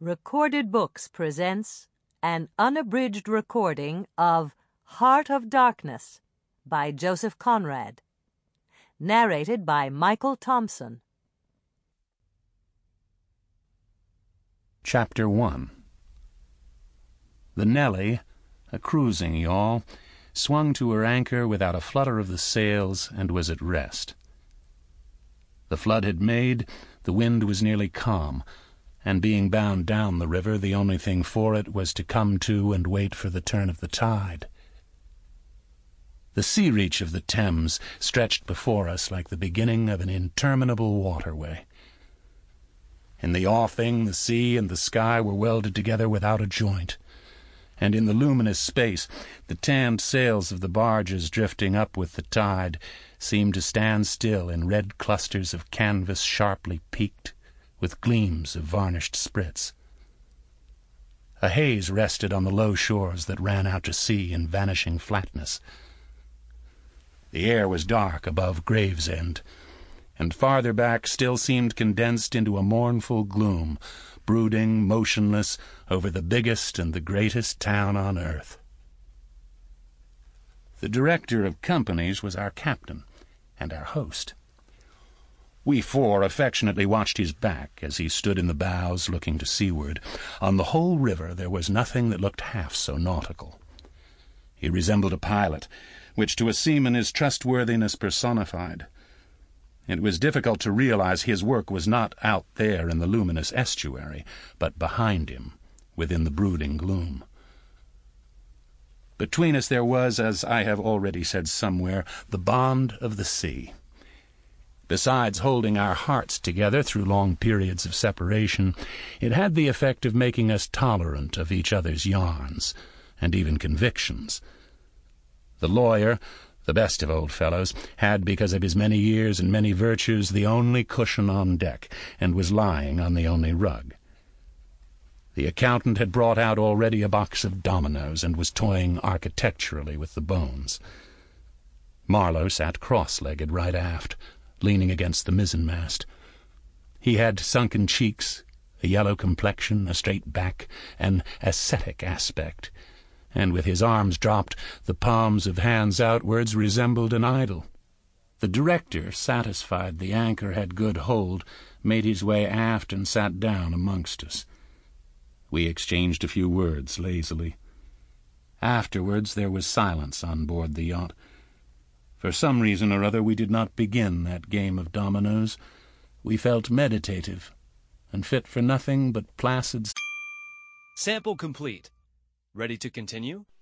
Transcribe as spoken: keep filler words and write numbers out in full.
Recorded Books presents an unabridged recording of Heart of Darkness by Joseph Conrad, narrated by Michael Thompson. Chapter one. The Nelly, a cruising yawl, swung to her anchor without a flutter of the sails and was at rest. The flood had made, the wind was nearly calm, and being bound down the river, the only thing for it was to come to and wait for the turn of the tide. The sea reach of the Thames stretched before us like the beginning of an interminable waterway. In the offing, the sea and the sky were welded together without a joint, and in the luminous space the tanned sails of the barges drifting up with the tide seemed to stand still in red clusters of canvas sharply peaked, with gleams of varnished sprits. A haze rested on the low shores that ran out to sea in vanishing flatness. The air was dark above Gravesend, and farther back still seemed condensed into a mournful gloom, brooding motionless over the biggest and the greatest town on earth. The director of companies was our captain and our host. We four affectionately watched his back as he stood in the bows looking to seaward. On the whole river there was nothing that looked half so nautical. He resembled a pilot, which to a seaman is trustworthiness personified. It was difficult to realize his work was not out there in the luminous estuary, but behind him, within the brooding gloom. Between us there was, as I have already said somewhere, the bond of the sea. Besides holding our hearts together through long periods of separation, it had the effect of making us tolerant of each other's yarns, and even convictions. The lawyer, the best of old fellows, had, because of his many years and many virtues, the only cushion on deck, and was lying on the only rug. The accountant had brought out already a box of dominoes, and was toying architecturally with the bones. Marlowe sat cross-legged right aft, leaning against the mizzenmast. He had sunken cheeks, a yellow complexion, a straight back, an ascetic aspect, and with his arms dropped, the palms of hands outwards, resembled an idol. The director, satisfied the anchor had good hold, made his way aft and sat down amongst us. We exchanged a few words lazily. Afterwards there was silence on board the yacht. For some reason or other we did not begin that game of dominoes. We felt meditative, and fit for nothing but placid... Sample complete. Ready to continue?